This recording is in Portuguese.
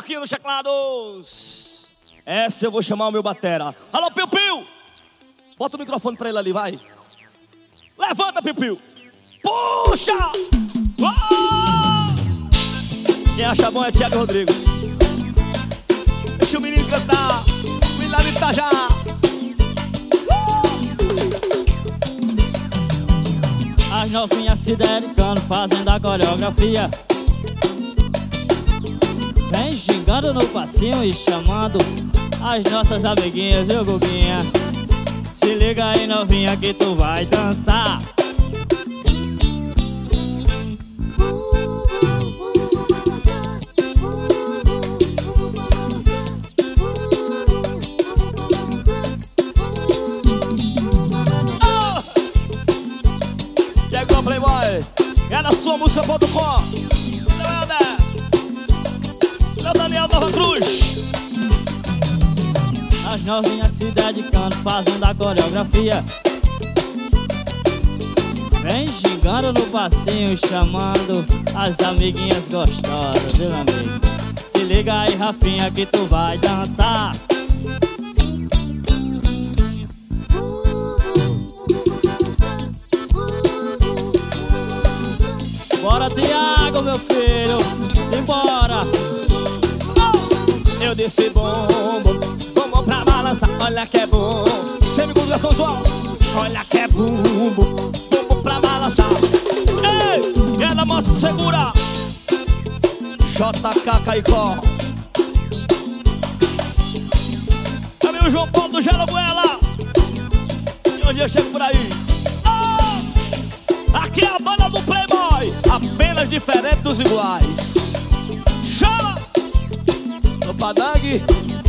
aqui nos teclados. Essa eu vou chamar o meu batera. Alô, Piu Piu. Bota o microfone pra ele ali, vai. Levanta, Piu Piu. Puxa. Quem acha bom é Thiago Rodrigo. Deixa o menino cantar. Milagre de Itajá. As novinhas se dedicando, fazendo a coreografia. Vem gingando no passinho e chamando as nossas amiguinhas, viu, Guguinha? Se liga aí, novinha, que tu vai dançar. Chegou, Playboy. É na sua música.com. Meu Daniel Nova Cruz. As novinhas se dedicando, fazendo a coreografia. Vem gingando no passinho, chamando as amiguinhas gostosas, viu, meu amigo? Se liga aí, Rafinha, que tu vai dançar. Bora, Thiago, meu filho, simbora. Eu desci bombo, bombo pra balançar, olha que é bom. Semi-conjugação usual, olha que é bumbo, bombo pra balançar. Ei, ela moto segura. JK Caicó. Também o João Paulo do Gelo Goela. E hoje eu chego por aí. Aqui é a banda do Playboy, apenas diferente dos iguais. Chama! Opa, Dag.